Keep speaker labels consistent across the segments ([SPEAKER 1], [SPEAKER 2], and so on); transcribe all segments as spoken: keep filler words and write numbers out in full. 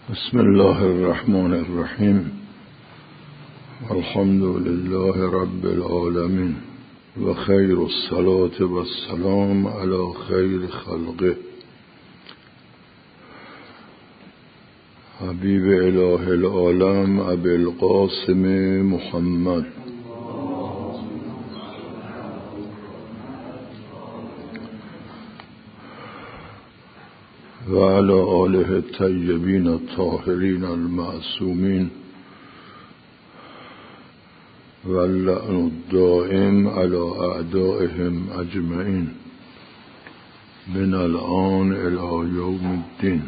[SPEAKER 1] بسم الله الرحمن الرحیم الحمد لله رب العالمین و خیر الصلاة و السلام علی خیر خلقه حبیب اله العالم ابی القاسم محمد و علی آله الطیبین الطاهرین المعصومین و اللعن الدائم علی اعدائهم اجمعین من الآن الی یوم الدین.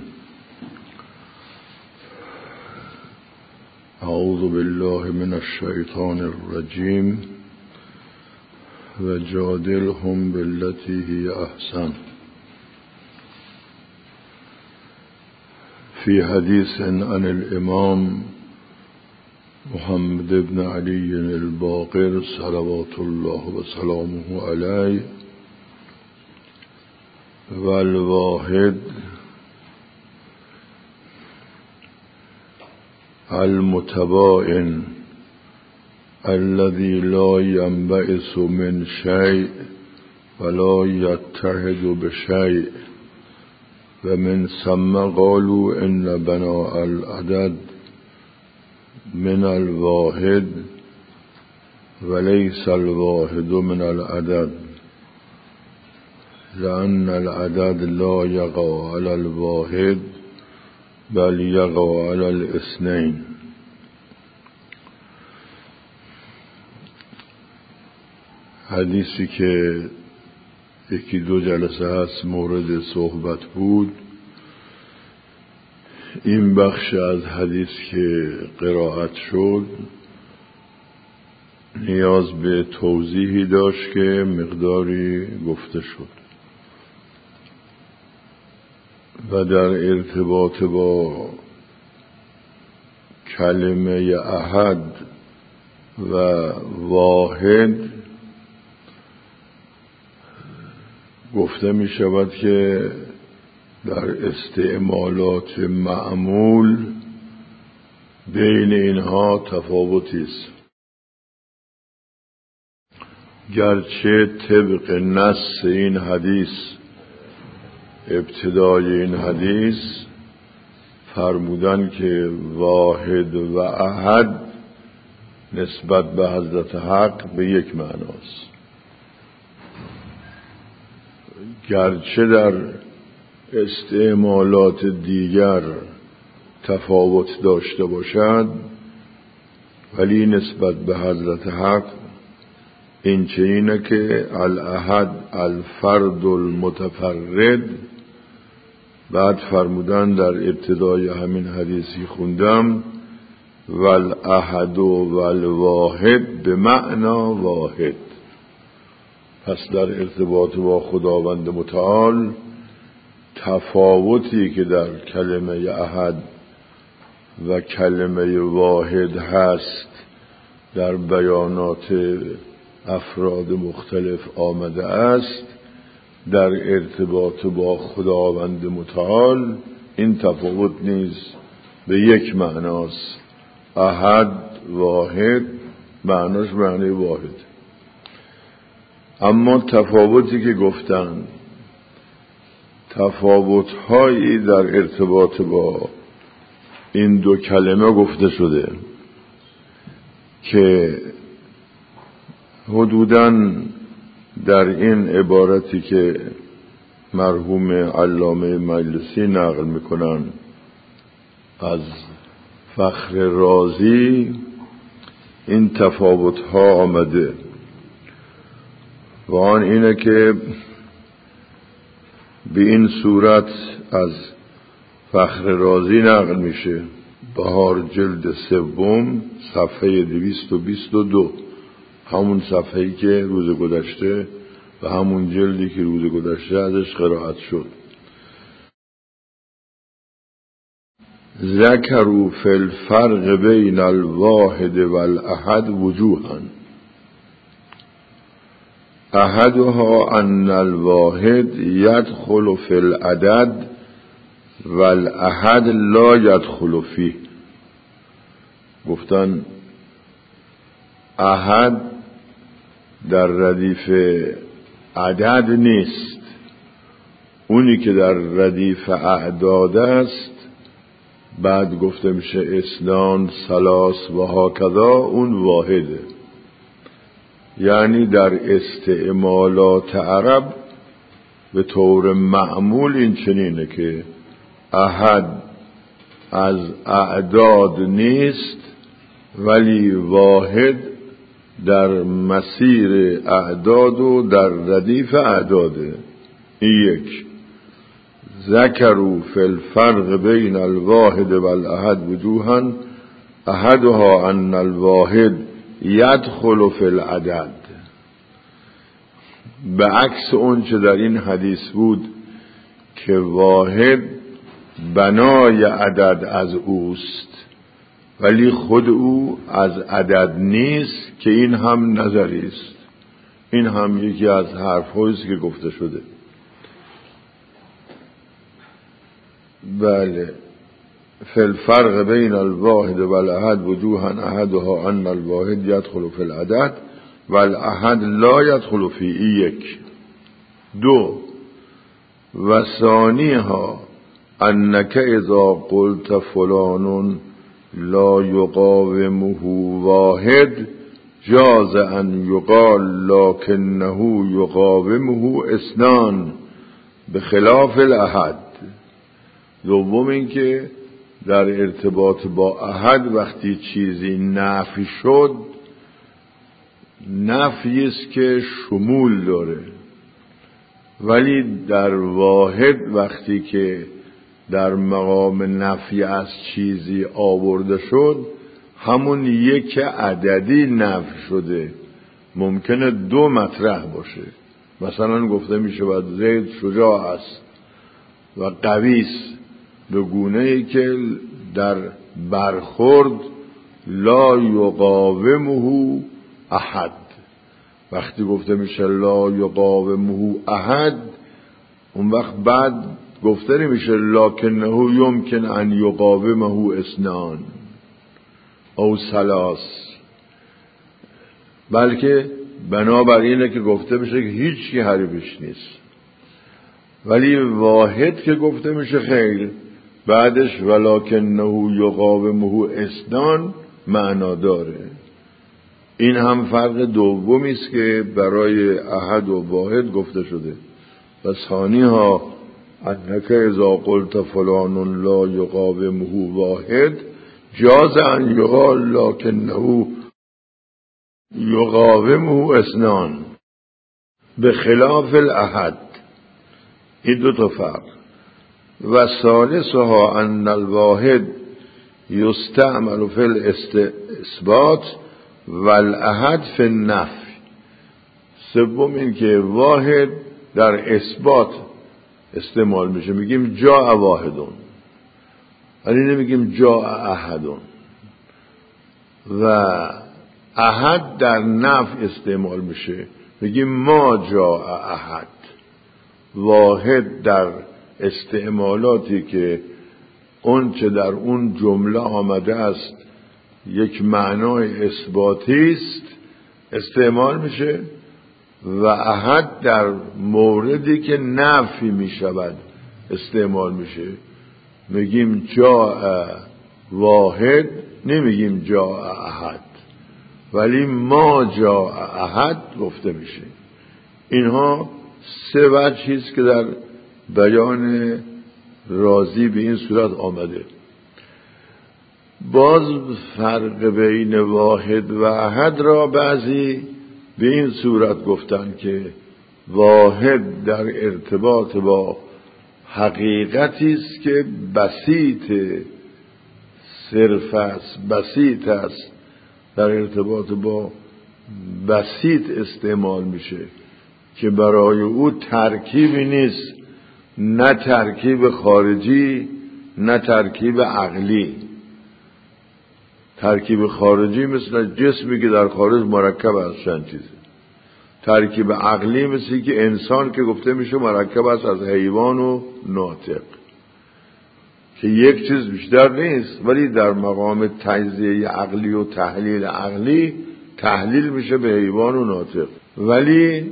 [SPEAKER 1] اعوذ بالله من الشیطان الرجیم و جادلهم بالتی هی احسن. في حديث عن الإمام محمد بن علي الباقر صلوات الله وسلامه عليه والواحد المتباين الذي لا ينبعث من شيء ولا يتحد بشيء و من ثم قالوا ان بناء العدد من الواحد وليس الواحد من العدد لأن العدد لا يقع على الواحد بل يقع على الاثنين. حدیثی که یکی دو جلسه هست مورد صحبت بود، این بخش از حدیث که قرائت شد نیاز به توضیحی داشت که مقداری گفته شد و در ارتباط با کلمه احد و واحد گفته می شود که در استعمالات معمول بین اینها تفاوتی است، گرچه طبق نص این حدیث ابتدای این حدیث فرمودن که واحد و احد نسبت به حضرت حق به یک معناست، گرچه در استعمالات دیگر تفاوت داشته باشد ولی نسبت به حضرت حق این چنینه که الاحد الفرد المتفرد. بعد فرمودن در ابتدای همین حدیثی خوندم والاحد والواحد به معنا واحد. پس در ارتباط با خداوند متعال تفاوتی که در کلمه احد و کلمه واحد هست در بیانات افراد مختلف آمده است، در ارتباط با خداوند متعال این تفاوت نیز به یک معناست. احد واحد معناش معنی واحد، اما تفاوتی که گفتن تفاوت‌هایی در ارتباط با این دو کلمه گفته شده که حدوداً در این عبارتی که مرحوم علامه مجلسی نقل میکنن از فخر رازی این تفاوت‌ها آمده و آن اینه که به این صورت از فخر رازی نقل میشه، بهار جلد سوم صفحه دویست و بیست و دو، همون صفحه‌ای که روز گذشته و همون جلدی که روز گذشته ازش قرائت شد. ذکروا فی الفرق بین الواحد والاحد وجوها احدها ان الواحد يدخل في العدد والاحد لا يدخل فیه. گفتن احد در ردیف عدد نیست، اونی که در ردیف اعداد است بعد گفته میشه اسنان، ثلاث و هاکذا، اون واحده. یعنی در استعمالات عرب به طور معمول این چنینه که احد از اعداد نیست ولی واحد در مسیر اعداد و در ردیف اعداده. این یک. ذکروا فی الفرق بین الواحد والاحد وجوها احدها ان الواحد یدخل فی العدد. به عکس اون چه در این حدیث بود که واحد بنای عدد از اوست ولی خود او از عدد نیست، که این هم نظری است. این هم یکی از حرف‌هایی است که گفته شده. بله. فی الفرق بین الواحد والاحد وجوها احدها ان الواحد یدخل فی العدد والاحد لا یدخل فی. یک. دو. و ثانیها انک اذا قلت فلان لا یقاومه واحد جاز ان یقال لکنه یقاومه اثنان بخلاف الاحد. دوم این که در ارتباط با احد وقتی چیزی نفی شد، نفی است که شمول داره، ولی در واحد وقتی که در مقام نفی از چیزی آورده شد همون یک عددی نفی شده، ممکنه دو مطرح باشه. مثلا گفته می شود زید شجاع است و قوی است، به گونه‌ای که در برخورد لا یقاومه احد. وقتی گفته میشه لا یقاومه احد، اون وقت بعد گفته نمیشه لکنه یمکن ان یقاومه اثنان او ثلاث، بلکه بنابراینه که گفته میشه که هیچ کی حریفش نیست. ولی واحد که گفته میشه خیر، بعدش ولکنه یقاومه اثنان معنا داره. این هم فرق دومی است که برای احد و واحد گفته شده. و ثانیها انک اذا قلت فلان لا یقاومه واحد جاز ان یقال لکنه یقاومه اثنان بخلاف الاحد. این دو تا فرق. و ثالثها ان الواحد یستعمل فی الاثبات والاحد فی النفی. سوم این که واحد در اثبات استعمال میشه، میگیم جاء واحدون، ولی نمیگیم جاء احدون. و احد در نفی استعمال میشه، میگیم ما جاء احد. واحد در استعمالاتی که اون چه در اون جمله آمده است یک معنای اثباتی است استعمال میشه، و احد در موردی که نفی میشود استعمال میشه. میگیم جاء واحد، نمیگیم جاء احد، ولی ما جاء احد گفته میشه. اینها سه وجهی است که در بیان رازی به این صورت آمده. باز فرق بین واحد و احد را بعضی به این صورت گفتن که واحد در ارتباط با حقیقتی است که بسیط صرف است، بسیط است، در ارتباط با بسیط استعمال میشه که برای او ترکیبی نیست، نه ترکیب خارجی نه ترکیب عقلی. ترکیب خارجی مثل جسمی که در خارج مرکب از چند چیزه. ترکیب عقلی مثل که انسان که گفته میشه مرکب است از حیوان و ناطق. که یک چیز بیشتر نیست، ولی در مقام تجزیه عقلی و تحلیل عقلی تحلیل میشه به حیوان و ناطق، ولی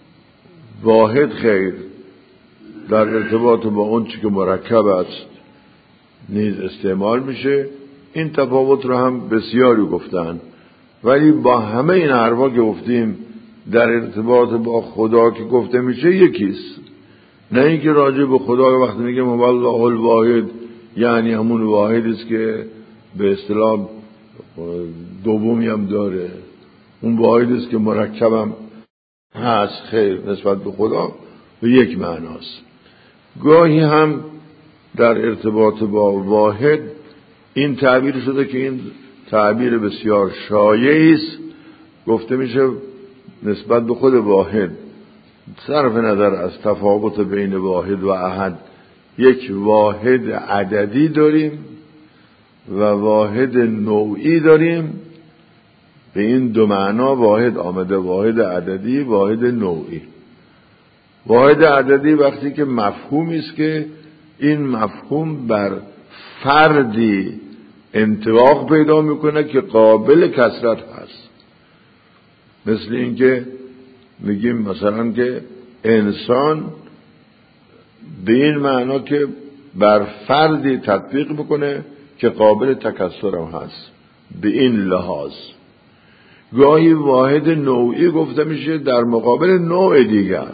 [SPEAKER 1] واحد خیر در ارتباط با اون چی که مرکب است نیز استعمال میشه. این تفاوت رو هم بسیاری گفتن، ولی با همه این حرفا که گفتیم در ارتباط با خدا که گفته میشه یکیست. نه اینکه راجع به خدا وقتی میگه الله الواحد یعنی همون واحدی است که به اصطلاح دومی هم داره، اون واحدی است که مرکبم هست. خیر، نسبت به خدا به یک معناست. گاهی هم در ارتباط با واحد این تعبیر شده که این تعبیر بسیار شایعی است، گفته میشه نسبت به خود واحد صرف نظر از تفاوت بین واحد و احد یک واحد عددی داریم و واحد نوعی داریم. به این دو معنا واحد آمده، واحد عددی، واحد نوعی. واحد عددی وقتی که مفهومی است که این مفهوم بر فردی انطباق پیدا میکنه که قابل کثرت هست. مثل اینکه میگیم مثلا که انسان به این معنا که بر فردی تطبیق بکنه که قابل تکثر هم هست. به این لحاظ گاهی واحد نوعی گفته میشه در مقابل نوع دیگر،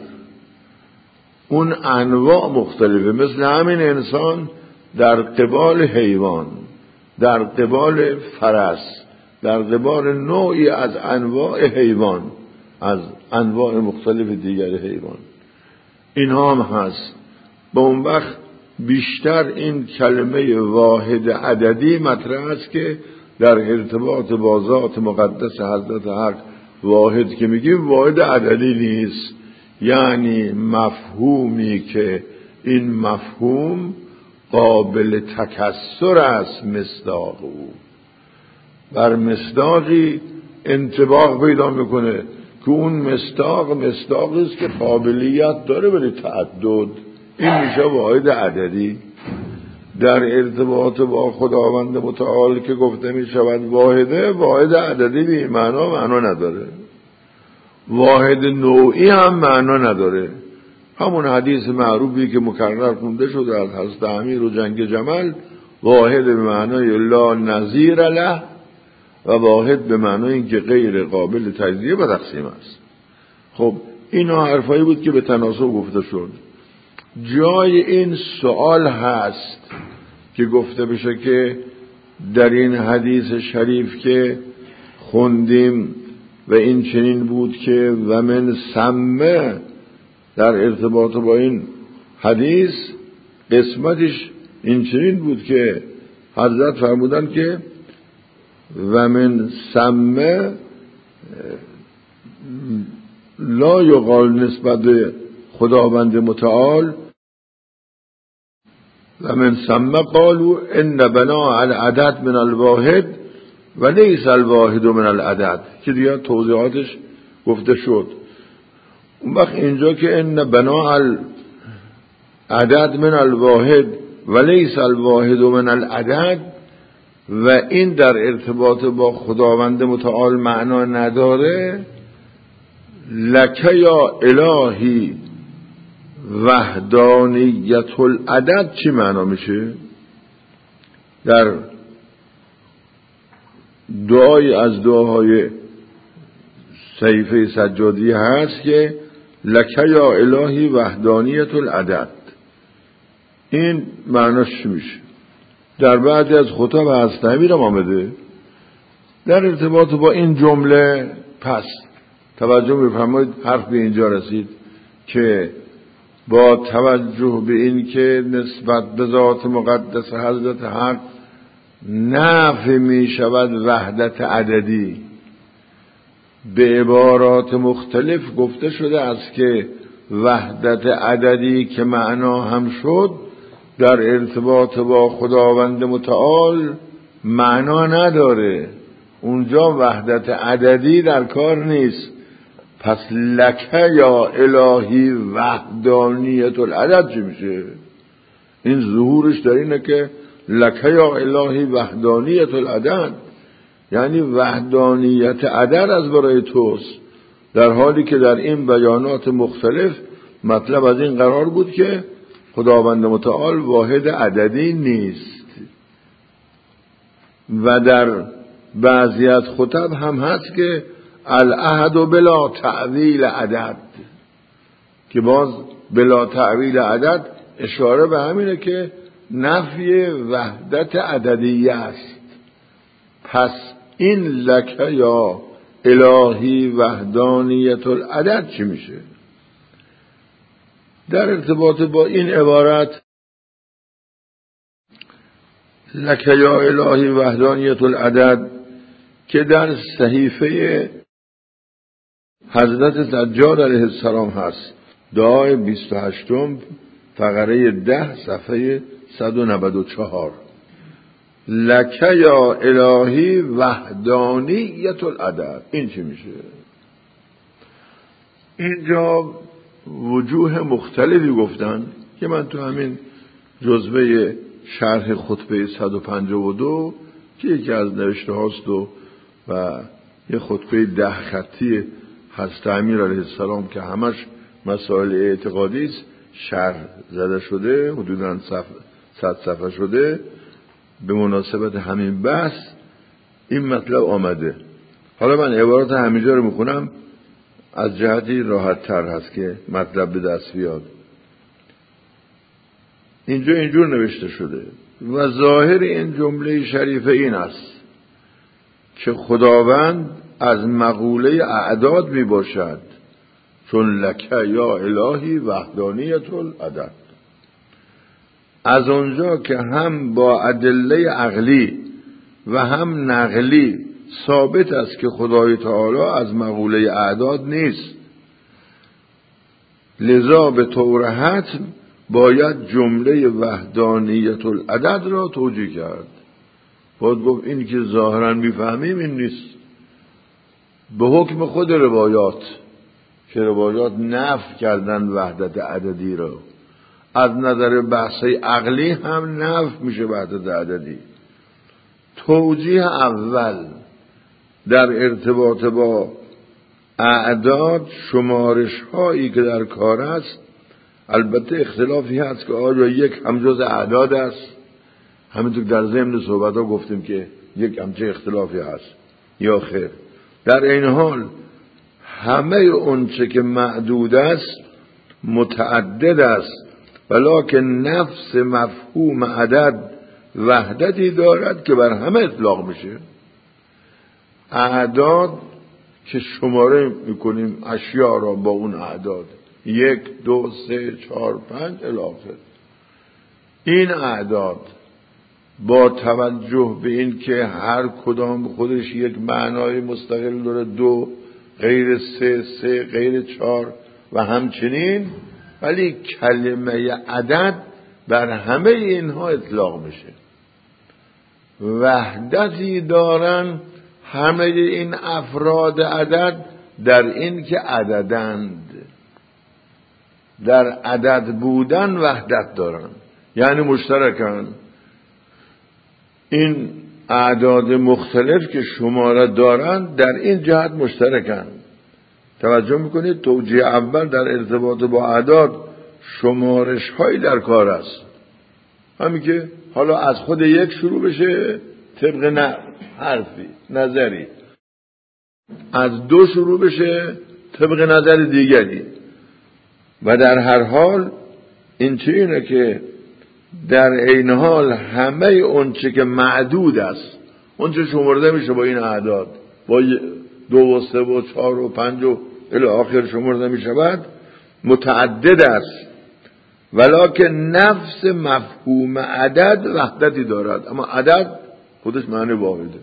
[SPEAKER 1] اون انواع مختلفه. مثل همین انسان در قبال حیوان، در قبال فرس، در قبال نوعی از انواع حیوان، از انواع مختلف دیگر حیوان، اینها هم هست. با اون وقت بیشتر این کلمه واحد عددی مطرح است که در ارتباط با ذات مقدس حضرت حق واحد که میگیم واحد عددی نیست، یعنی مفهومی که این مفهوم قابل تکثر است. مصداق او بر مصداقی انطباق پیدا میکنه که اون مصداق مصداقی است که قابلیت داره برای تعدد. این میشه واحد عددی. در ارتباط با خداوند متعال که گفته میشود واحده، واحد عددی به معنا معنا نداره، واحد نوعی هم معنا نداره. همون حدیث معروفی که مکرر خونده شده از حضرت امیر و جنگ جمل، واحد به معنای لا نظیر له و واحد به معنای اینکه غیر قابل تجزیه و تقسیم است. خب اینا حرفایی بود که به تناسب گفته شد. جای این سوال هست که گفته بشه که در این حدیث شریف که خوندیم و این چنین بود که و من سمه، در ارتباط با این حدیث قسمتش این چنین بود که حضرت فرمودن که و من سمه لا یقال نسبت خداوند متعال و من سمه قالوا ان بناء العدد من الواحد و لیس الواحد من العدد، که دیگه توضیحاتش گفته شد. اون وقت اینجا که ان بناء العدد من الواحد و لیس الواحد من العدد و این در ارتباط با خداوند متعال معنا نداره، لکه یا الهی وحدانیت العدد چی معنا میشه؟ در دعای از دعاهای صحیفه سجادی هست که لکه یا الهی وحدانیت العدد. این معناش چی میشه؟ در بعضی از خطب هست نمیرم آمده در ارتباط با این جمله. پس توجه بفرمایید، حرف به اینجا رسید که با توجه به این که نسبت به ذات مقدس حضرت حق نفی می شود وحدت عددی، به عبارات مختلف گفته شده است که وحدت عددی که معنا هم شد در ارتباط با خداوند متعال معنا نداره، اونجا وحدت عددی در کار نیست. پس لکه یا الهی وحدانیت العدد چی میشه؟ این ظهورش در اینه که لک یا الهی وحدانیت العدد، یعنی وحدانیت عدد از برای توست، در حالی که در این بیانات مختلف مطلب از این قرار بود که خداوند متعال واحد عددی نیست. و در بعضی از خطب هم هست که الاحد بلا تعویل عدد، که باز بلا تعویل عدد اشاره به همینه که نفی وحدت عددیه است. پس این لک یا الهی وحدانیت العدد چی میشه؟ در ارتباط با این عبارت لک یا الهی وحدانیت العدد که در صحیفه حضرت سجاد علیه السلام هست، دعای بیست و هشتم فقره ده صفحه صد و نود و چهار، لک یا الهی وحدانیت العدد، این چی میشه؟ اینجا وجوه مختلفی گفتن که من تو همین جزوه شرح خطبه صد و پنجاه و دو که یکی از نوشته هاست و, و یه خطبه ده خطی حضرت امیر علیه السلام که همش مسائل اعتقادی است شرح زده شده، حدوداً صد صفحه شده، به مناسبت همین بحث این مطلب آمده. حالا من عبارات همینجا رو میخونم، از جهتی راحت تر هست که مطلب به دست بیاد. اینجا اینجور نوشته شده: و ظاهر این جمله شریفه این است که خداوند از مقوله اعداد می باشد، چون لک یا الهی وحدانیت العدد، از اونجا که هم با ادله عقلی و هم نقلی ثابت است که خدای تعالی از مقوله اعداد نیست، لذا به طور حتم باید جمله وحدانیت العدد را توجیه کرد. باید گفت این که ظاهرا میفهمیم این نیست، به حکم خود روایات که روایات نفی کردن وحدت عددی را، از نظر بحثی عقلی هم نفی میشه وحدت عددی. توجیه اول در ارتباط با اعداد، شمارش هایی که در کار است، البته اختلافی هست که آیا یک هم جز اعداد است، همینطور در ضمن صحبت ها گفتیم که یک همچه اختلافی هست یا خیر. در این حال همه اونچه که معدود است متعدد است، ولکن نفس مفهوم عدد وحدتی دارد که بر همه اطلاق میشه. اعداد که شماره میکنیم اشیاء را با اون اعداد، یک دو سه چهار پنج الی آخر، این اعداد با توجه به این که هر کدام خودش یک معنای مستقل داره، دو غیر سه، سه غیر چهار و همچنین، ولی کلمه عدد بر همه اینها اطلاق میشه. وحدتی دارن همه این افراد عدد در این که عددند، در عدد بودن وحدت دارن، یعنی مشترکن. این اعداد مختلف که شماره دارند در این جهت مشترکن. توجه میکنید توجیه اول در ارتباط با اعداد شمارش هایی در کار است، همین که حالا از خود یک شروع بشه طبق نه حرفی نظری، از دو شروع بشه طبق نظر دیگری، و در هر حال این چیه که در این حال همه اونچه که معدود است، اونچه شمرده میشه با این اعداد، با دو و سه و چهار و پنج و الی آخر شمرده میشود، متعدد است، ولکن نفس مفهوم عدد وحدتی دارد. اما عدد خودش معنی واحده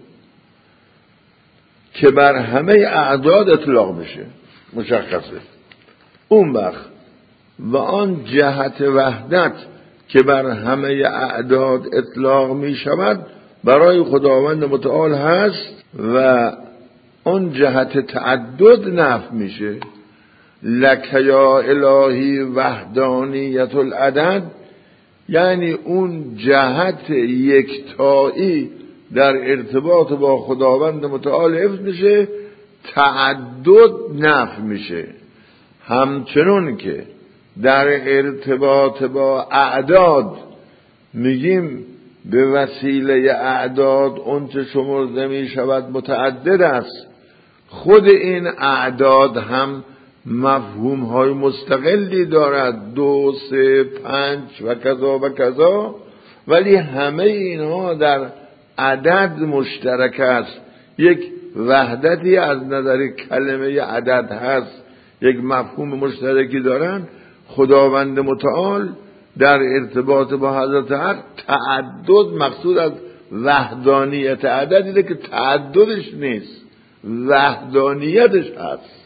[SPEAKER 1] که بر همه اعداد اطلاق میشه، مشخصه. اون وقت و آن جهت وحدت که بر همه اعداد اطلاق می شود برای خداوند متعال هست و آن جهت تعدد نفی میشه. لک یا الهی وحدانیت العدد یعنی اون جهت یکتایی در ارتباط با خداوند متعال حفظ میشه، تعدد نفی میشه. همچنون که در ارتباط با اعداد میگیم به وسیله اعداد اون چه شمرده می شود متعدد است، خود این اعداد هم مفهوم های مستقلی دارد، دو، سه، پنج و کذا و کذا، ولی همه اینها در عدد مشترک است. یک وحدتی از نظر کلمه عدد هست، یک مفهوم مشترکی دارن. خداوند متعال در ارتباط با حضرت حق تعدد مقصود از وحدانیت عدد اینه که تعددش نیست، وحدانیتش هست.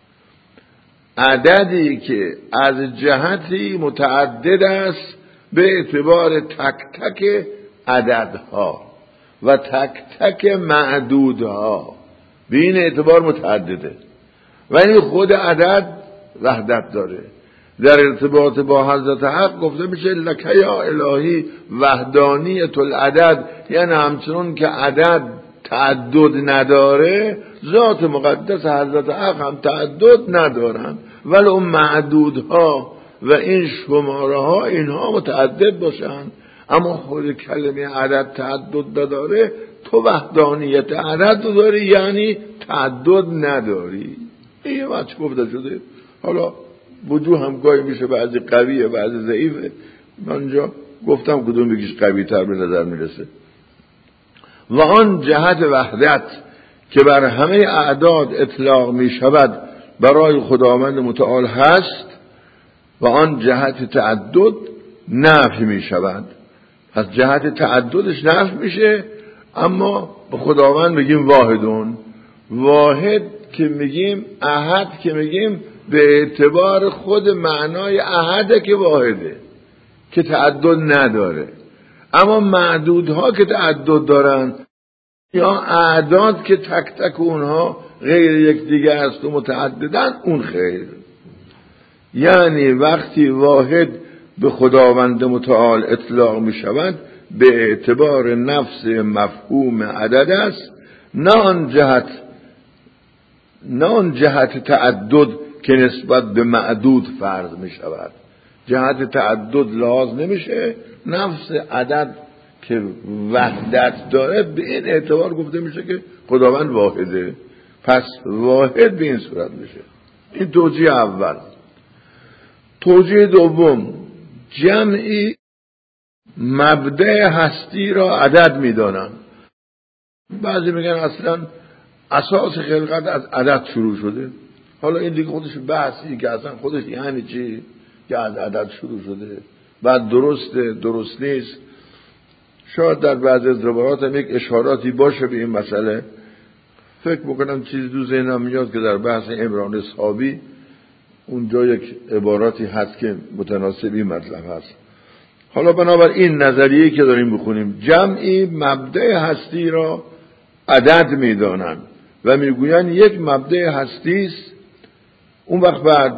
[SPEAKER 1] عددی که از جهتی متعدد است به اعتبار تک تک عددها و تک تک معدودها، به این اعتبار متعدده، ولی خود عدد وحدت داره. در ارتباط با حضرت حق گفته میشه لک یا الهی وحدانیت العدد، یعنی همچنون که عدد تعدد نداره، ذات مقدس حضرت حق هم تعدد ندارن، ولی اون معدودها و این شماره ها اینها متعدد باشن، اما خود کلمه عدد تعدد نداره. تو وحدانیت عدد داری یعنی تعدد نداری. این یه وقت گفته شده. حالا وجوه هم گاهی میشه، بعضی قویه بعضی ضعیفه. من اونجا گفتم کدوم بگیش قوی تر به نظر میرسه. و آن جهت وحدت که بر همه اعداد اطلاق می شود برای خداوند متعال هست، و آن جهت تعدد نفی می شود. از جهت تعددش نفی میشه، اما به خداوند میگیم واحدون. واحد که میگیم، احد که میگیم، به اعتبار خود معنای احده که واحده، که تعدد نداره. اما معدودها که تعدد دارن یا اعداد که تک تک اونها غیر یک دیگه است و متعددن، اون خیر. یعنی وقتی واحد به خداوند متعال اطلاق می شود به اعتبار نفس مفهوم عدد است، نه آن جهت نه آن جهت تعدد که نسبت به معدود فرض می شود. جهت تعدد لحاظ نمیشه، نفس عدد که وحدت داره به این اعتبار گفته میشه که خداوند واحده. پس واحد به این صورت میشه. این توجیه اول. توجیه دوم، جمعی مبدأ هستی را عدد میدانن. بعضی میگن اصلا اساس خلقت از عدد شروع شده. حالا این دیگه خودش بحثی که اصلا خودش یعنی چی که از عدد شروع شده، بعد درسته درست نیست. شاید در بعضی از روایات هم یک اشاراتی باشه به این مسئله. فکر بکنم چیزی دو ذهنم میاد که در بحث عمران اصحابی اونجا یک عباراتی هست که متناسب این مطلب هست. حالا بنابراین این نظریه که داریم بخونیم، جمعی مبدأ هستی را عدد میدانند و میگویند یک مبدأ هستی است. اون وقت بعد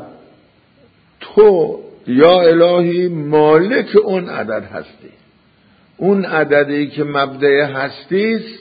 [SPEAKER 1] تو یا الهی مالک اون عدد هستی. اون عددی که مبدأ هستی است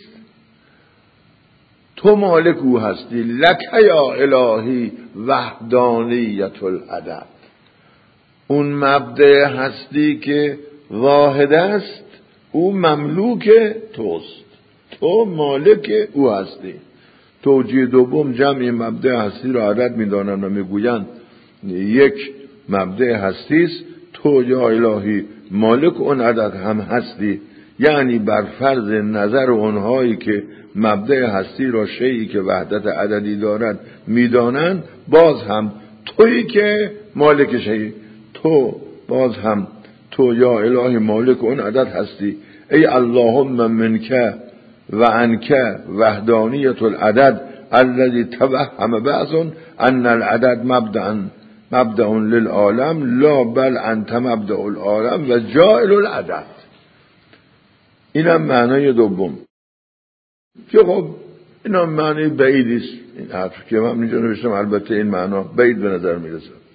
[SPEAKER 1] تو مالک او هستی. لک یا الهی وحدانیت العدد. اون مبدأ هستی که واحد است او مملوک توست، تو مالک او هستی. توجیه دوم، جمع مبدأ هستی را عدد می‌دانند و میگویند یک مبدأ هستی است، تو یا الهی مالک اون عدد هم هستی. یعنی بر فرض نظر اونهایی که مبدأ هستی را شیئی که وحدت عددی دارد میدانند، باز هم تویی که مالک شیئی، تو باز هم تو یا الهی مالک اون عدد هستی. ای اللهم منک و عنک وحدانیت العدد الذي توهم بعض ان العدد مبدأ مبدأ للعالم لا بل انت مبدأ العالم و جاعل العدد. اینم معنای دوم که خب اینم معنی بعیدی است. این حرف که من اینجا نوشتم البته این معنا بعید به نظر میرسه.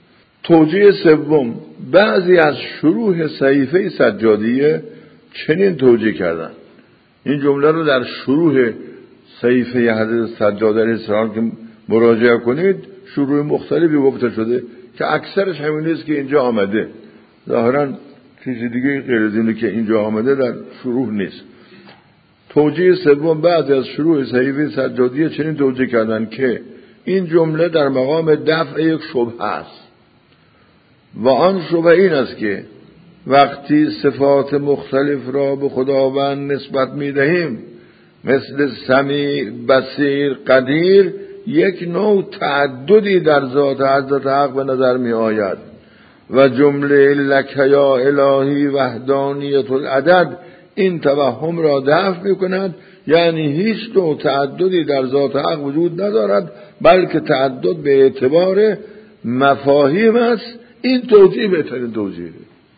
[SPEAKER 1] توجیه سوم، بعضی از شروح صحیفه سجادیه چنین توجیه کردن. این جمله رو در شروح صحیفه حضرت سجاد علیه السلام که مراجعه کنید شروح مختلفی گفته شده که اکثرش همین است که اینجا آمده. ظاهراً چیزی دیگه غیر از اینه که اینجا آمده در شروح نیست. توجیه سوم، بعد از شروع صحیفه سجادیه چنین توجیه کردن که این جمله در مقام دفع یک شبهه است و آن شبهه این است که وقتی صفات مختلف را به خداوند نسبت می دهیم مثل سمیع، بصیر، قدیر، یک نوع تعددی در ذات حضرت حق به نظر می آید و جمله لک یا الهی وحدانیت العدد این توهم را دفع می کند. یعنی هیچ نوع تعددی در ذات حق وجود ندارد بلکه تعدد به اعتبار مفاهیم است. این توجیه بهترین توجیه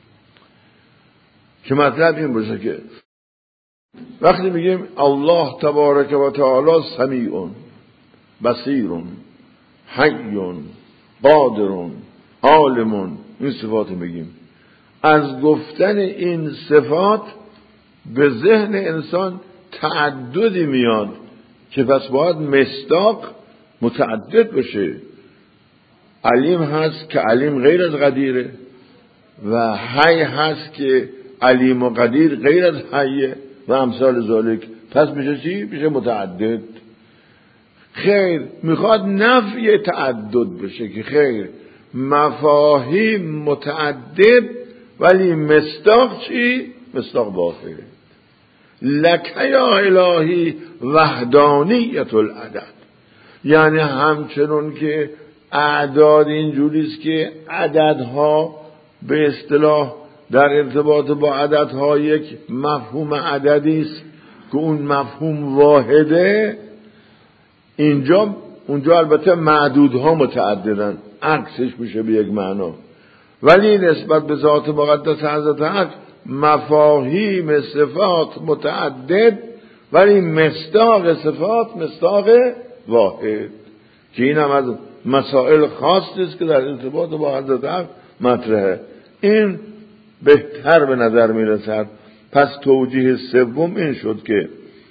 [SPEAKER 1] که مطلب این باشه که وقتی میگیم الله تبارک و تعالی سمیعون، بصیرون، حیون، قادرون، عالمون، این صفات میگیم، از گفتن این صفات به ذهن انسان تعددی میاد که پس باید مصداق متعدد بشه. علیم هست که علیم غیر از قدیره و حی هست که علیم و قدیر غیر از حیه و امثال ذالک. پس میشه چی؟ میشه متعدد. خیر، میخواد نفی تعدد بشه که خیر مفاهیم متعدد ولی مصداق چی؟ مصداق واحد. لک یا الهی وحدانیت العدد، یعنی همچنون که اعداد اینجوریست که عددها به اصطلاح در ارتباط با عددها یک مفهوم عددی است که اون مفهوم واحده، اینجا اونجا البته معدودها متعددن، عکسش میشه به یک معنا، ولی نسبت به ذات مقدس حضرت حق مفاهیم صفات متعدد ولی مصداق صفات مصداق واحد، که این هم از مسائل خاصی است که در ارتباط با حضرت حق مطرحه. این بهتر به نظر میرسد. پس توجیه سوم این شد که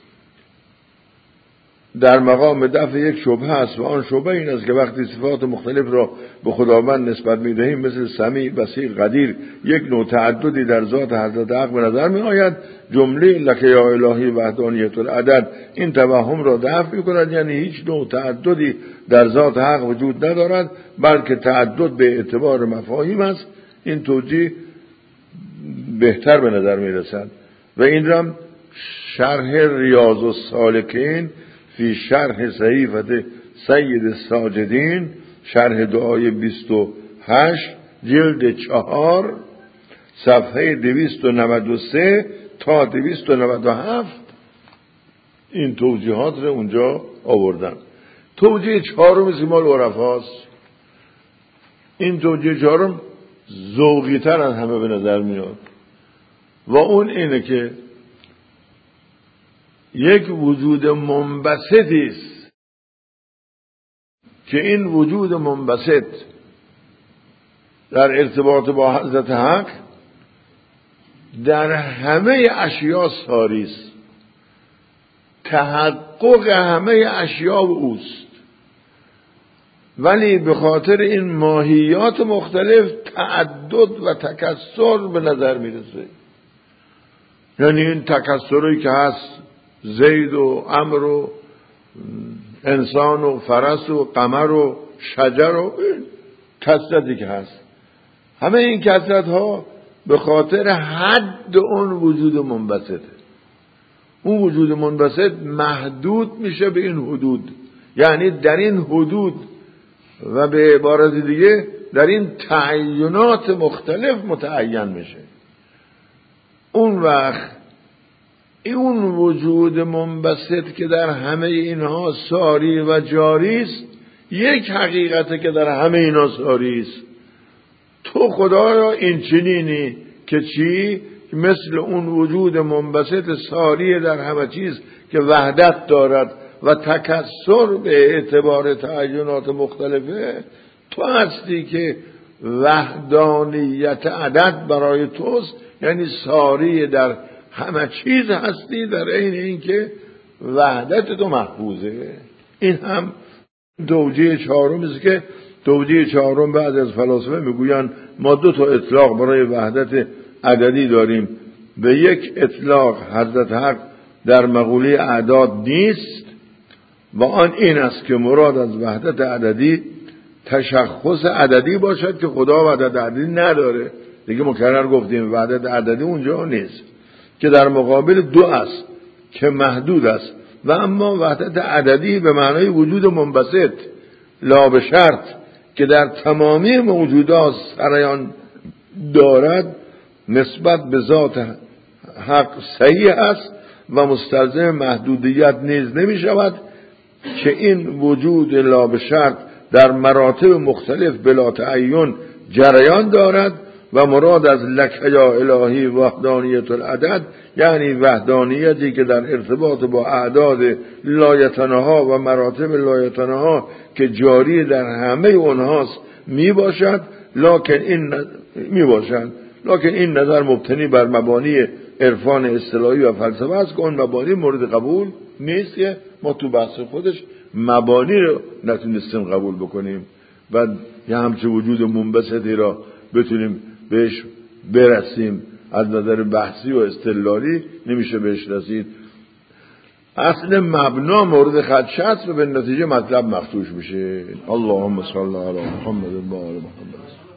[SPEAKER 1] در مقام دفع یک شبهه است و آن شبهه این است که وقتی صفات مختلف را به خداوند نسبت می‌دهیم مثل سمیع، بصیر، قدیر، یک نوع تعددی در ذات حضرت حق به نظر می‌آید، جمله لک یا الهی وحدانیت العدد این توهم را دفع می‌کند. یعنی هیچ نوع تعددی در ذات حق وجود ندارد بلکه تعدد به اعتبار مفاهیم است. این توجیه بهتر به نظر می‌رسد و این را شرح ریاض السالکین فی شرح صحیفه سید الساجدین، شرح دعای بیست و هشت جلد چهار صفحه دویست و نود و سه تا دویست و نود و هفت این توجیهات رو اونجا آوردن. توجیه چهارم سیمال عرفاست. این توجیه چهارم ذوقی تر از همه به نظر میاد و اون اینه که یک وجود منبسطی است که این وجود منبسط در ارتباط با حضرت حق در همه اشیاء ساری است، تحقق همه اشیاء اوست، ولی به خاطر این ماهیات مختلف تعدد و تکثر به نظر میرسه. یعنی این تکثری که هست، زید و عمر و انسان و فرس و قمر و شجر و کثرتی که هست، همه این کثرت ها به خاطر حد اون وجود منبسطه. اون وجود منبسط محدود میشه به این حدود، یعنی در این حدود و به عبارت دیگه در این تعینات مختلف متعین میشه. اون وقت اون وجود منبسط که در همه اینها ساری و جاری است یک حقیقته که در همه اینها ساری است. تو خدایا این چنینی که چی؟ مثل اون وجود منبسط ساری در همه چیز که وحدت دارد و تکثر به اعتبار تعینات مختلفه، تو هستی که وحدانیت عدد برای توست، یعنی ساری در همه چیز هستی، در عین اینکه وحدت تو محفوظه. این هم توجیه چهارم است که توجیه چهارم بعد از فلاسفه میگویند ما دو تا اطلاق برای وحدت عددی داریم. به یک اطلاق حضرت حق در مقوله اعداد نیست و آن این است که مراد از وحدت عددی تشخص عددی باشد که خدا وحدت عددی نداره. دیگه مکرر گفتیم وحدت عددی اونجا نیست، که در مقابل دو است که محدود است. و اما وحدت عددی به معنای وجود منبسط لا به شرط که در تمامی موجودات سریان دارد، نسبت به ذات حق صحیح است و مستلزم محدودیت نیز نمی شود، که این وجود لا به شرط در مراتب مختلف بلا تعین جریان دارد و مراد از لک یا الهی وحدانیت العدد یعنی وحدانیتی که در ارتباط با اعداد لایتنها و مراتب لایتنها که جاری در همه اونهاست می باشد، لکن این می باشند لکن این نظر مبتنی بر مبانی عرفان اصطلاحی و فلسفه است که اون مبانی مورد قبول نیست، که ما تو بحث خودش مبانی رو نتونستیم قبول بکنیم و یه همچه وجود منبسطی را بتونیم بهش برسیم. از نظر بحثی و استدلالی نمیشه بهش رسید. اصل مبنا مورد خدشه است و به نتیجه مطلب مخدوش میشه. اللهم صل علی محمد و آل محمد.